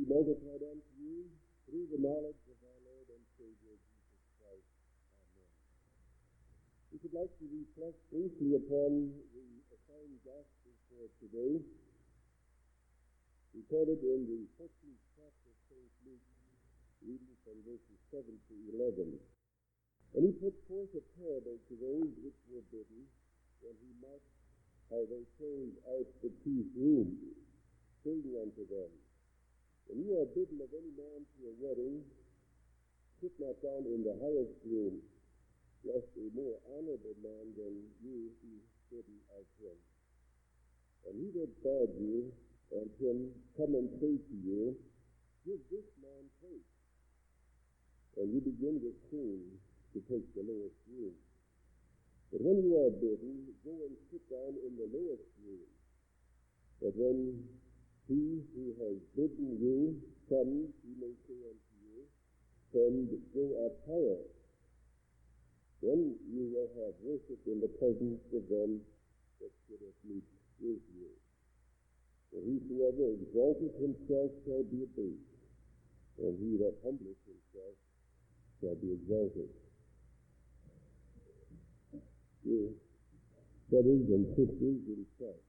be multiplied unto you through the knowledge of our Lord and Savior Jesus Christ. Amen. We would like to reflect briefly upon the assigned gospel for today, recorded in the 14th chapter of St. Luke, reading from verses 7 to 11. And he put forth a parable to those which were bidden, when he marked how they chose out the chief room, saying unto them, When you are bidden of any man to a wedding, sit not down in the highest room, lest a more honorable man than you be bidden of him. And he that bade you and him come and say to you, Give this man place. And you begin with soon to take the lowest room. But when you are bidden, go and sit down in the lowest room. That when he who has bidden you comes, he may say unto you, Friend, go up higher. Then you will have worship in the presence of them that sit at meat with you. For whosoever exalteth himself shall be abased, and he that humbleth himself shall be exalted. Dear brothers and sisters in Christ,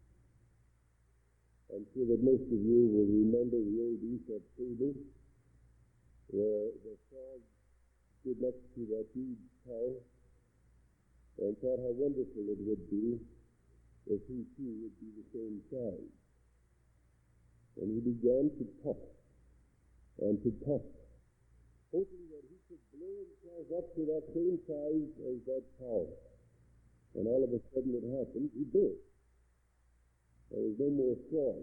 I'm sure that most of you will remember the old Aesop fable, where the frog stood next to that huge cow and thought how wonderful it would be if he too would be the same size. And he began to puff and to puff, hoping that he could blow himself up to that same size as that cow. And all of a sudden it happened, he burst. There was no more frog.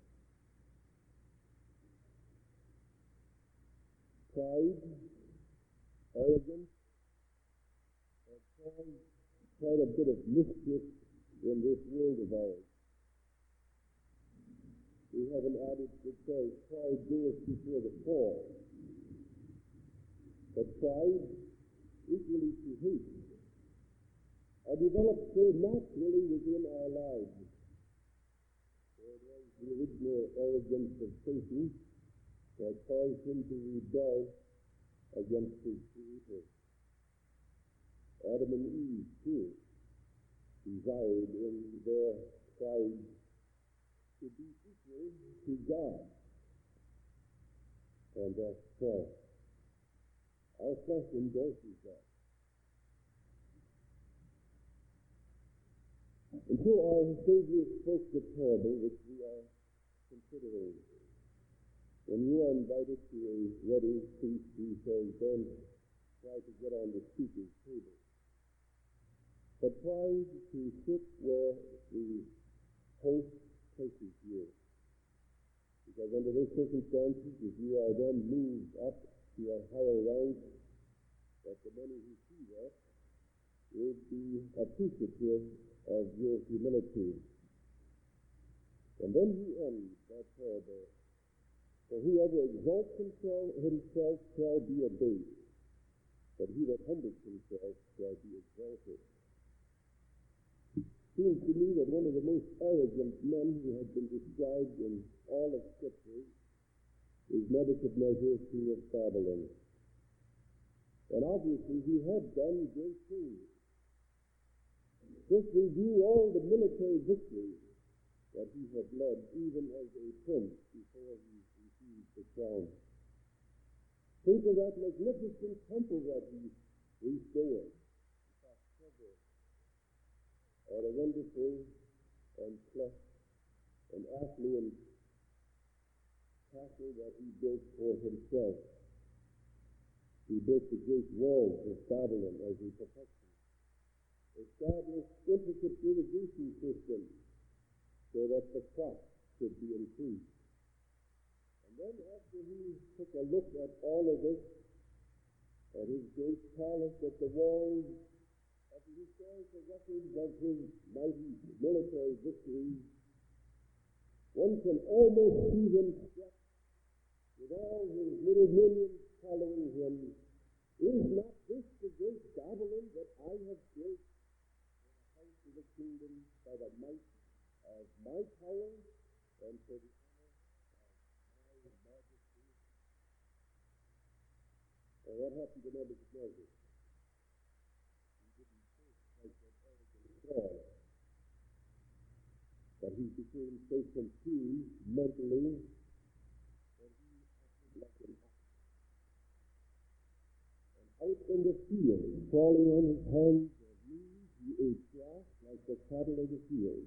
Pride, arrogance, have caused quite a bit of mischief in this world of ours. We have an adage that says, pride goeth before the fall. But pride, equally to hate, are developed so naturally within our lives. For it was the original arrogance of Satan that caused him to rebel against his Creator. Adam and Eve, too, desired in their pride to be equal to God. And thus fell. Our flesh endorses that. And so our Savior spoke the parable which we are considering. When you are invited to a wedding feast, he says, don't try to get on the speaker's table, but try to sit where the host places you. Because under those circumstances, if you are then moved up to a higher rank, that the many who see that will be appreciative of your humility. And then he ends that parable. For whoever exalts himself shall be abased, but he that humbles himself shall be exalted. It seems to me that one of the most arrogant men who have been described in all of Scripture is Nebuchadnezzar, king of Babylon. And obviously he had done great things. Just review all the military victories that he had led, even as a prince, before he received the crown. Think of that magnificent temple that he restored. Or a wonderful and plush and affluent castle that he built for himself. He built the great walls of Babylon as a protection. Established intricate irrigation systems so that the crops could be increased. And then after he took a look at all of this, at his great palace, at the walls, at the historical records of his mighty military victories, one can almost see him step with all his little minions following him. Is not this the great Babylon that I have built for the house of the kingdom by the might of my power and for the honor of my majesty? And what happened to Nebuchadnezzar? He didn't think like that arrogant Saul. But he became so confused mentally that he acted like an ox. And out in the field, crawling on his hands and knees, he ate grass like the cattle of the field.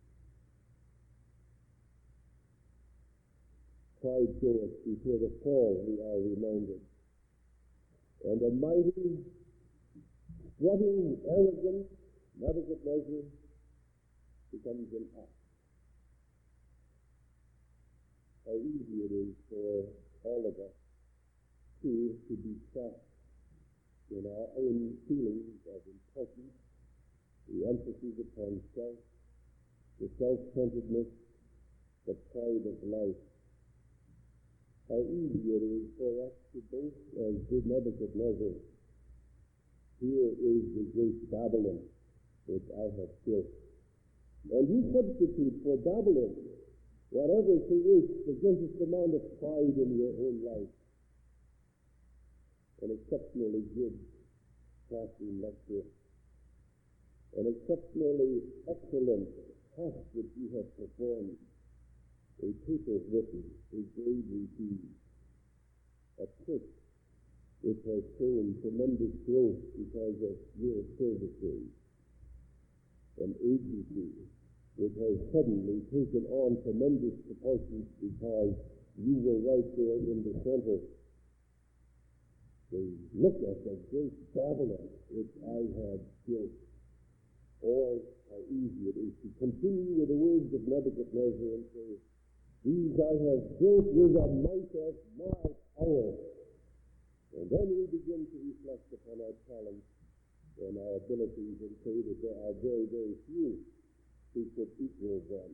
Pride goeth before the fall, we are reminded. And a mighty, strutting, arrogant Nebuchadnezzar becomes an ox. How easy it is for all of us to be trapped in our own feelings of importance, the emphasis upon self, the self-centeredness, the pride of life. How easy it is for us to boast as did Nebuchadnezzar. Here is the great Babylon which I have built. And you substitute for Babylon whatever creates the greatest amount of pride in your own life. An exceptionally good classroom lecture, an exceptionally excellent task that you have performed, a paper written, a grade received, a church which has shown tremendous growth because of your services, an agency which has suddenly taken on tremendous proportions because you were right there in the center. They look at the great Babylon which I have built. Or how easy it is to continue with the words of Nebuchadnezzar and say, these I have built with the might of my power. And then we begin to reflect upon our talents and our abilities and say that there are very, very few who could equal them.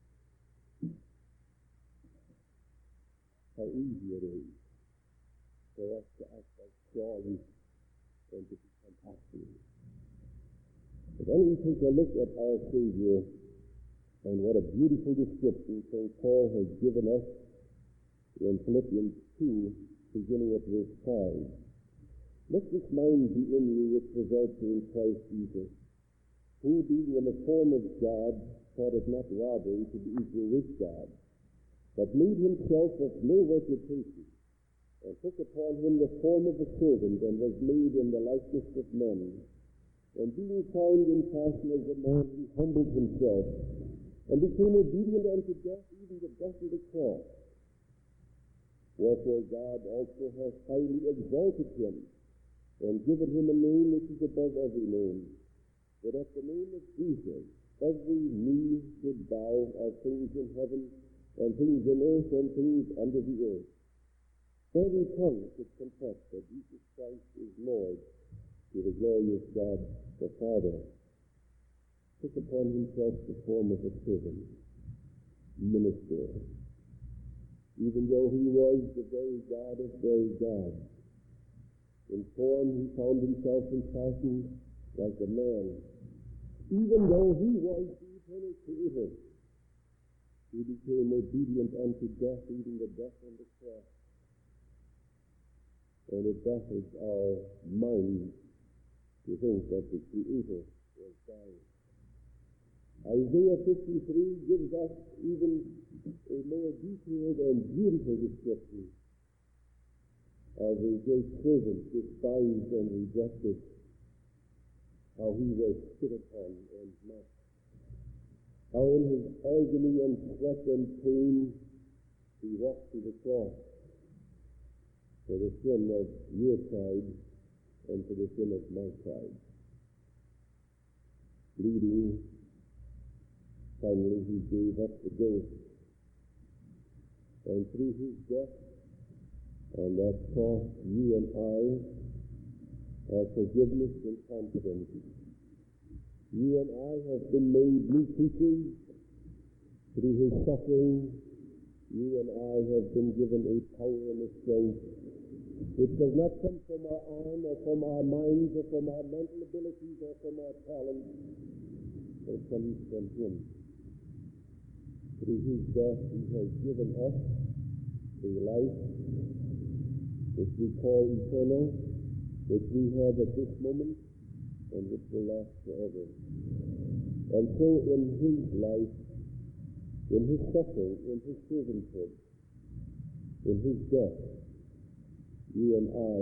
How easy it is for us to act like Saul and to become active. But then we take a look at our Savior and what a beautiful description St. Paul has given us in Philippians 2, beginning at verse 5. Let this mind be in you which was also in Christ Jesus, who being in the form of God thought it not robbery to be equal with God, but made himself of no reputation, and took upon him the form of a servant, and was made in the likeness of men. And being found in fashion as a man, he humbled himself, and became obedient unto death, even the death of the cross. Wherefore God also hath highly exalted him, and given him a name which is above every name, that at the name of Jesus every knee should bow of things in heaven, and things in earth, and things under the earth. Every tongue should confess that Jesus Christ is Lord, to the glorious God the Father. Took upon himself the form of a servant, minister. Even though he was the very God of very God, in form he found himself in fashion like a man. Even though he was the eternal Creator, he became obedient unto death, even the death on the cross. And it baffles our minds to think that the Creator was dying. Isaiah 53 gives us even a more detailed and beautiful description of a great servant, despised and rejected, how he was spit upon and mocked, how in his agony and sweat and pain he walked to the cross for the sin of your pride and for the sin of my pride. Bleeding, finally he gave up the ghost, and through his death on that cross, you and I have forgiveness and confidence. You and I have been made new creatures through his suffering. You and I have been given a power and a strength which does not come from our arm or from our minds or from our mental abilities or from our talents, but it comes from him. Through his death he has given us a life which we call eternal, which we have at this moment, and which will last forever. And so in his life, in his suffering, in his servanthood, in his death, you and I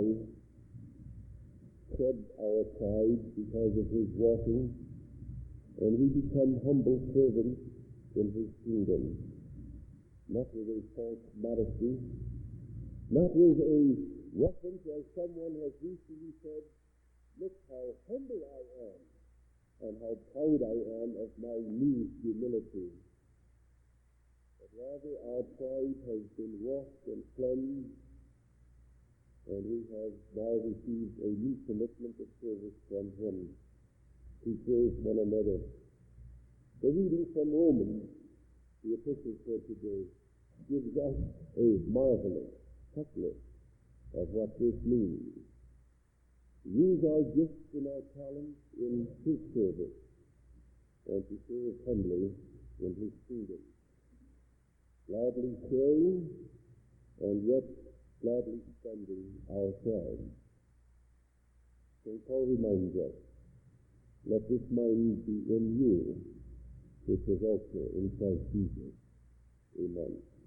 shed our pride because of his washing, and we become humble servants in his kingdom, not with a false modesty, not with a reference, as someone has recently said, look how humble I am, and how proud I am of my new humility. But rather our pride has been washed and cleansed, and we have now received a new commitment of service from him to serve one another. The reading from Romans, the epistle for today, gives us a marvelous checklist of what this means. Use our gifts and our talents in his service, and to serve humbly in his kingdom. Gladly sharing, and yet gladly spending ourselves. St. Paul reminds us, let this mind be in you, which was also in Christ Jesus. Amen.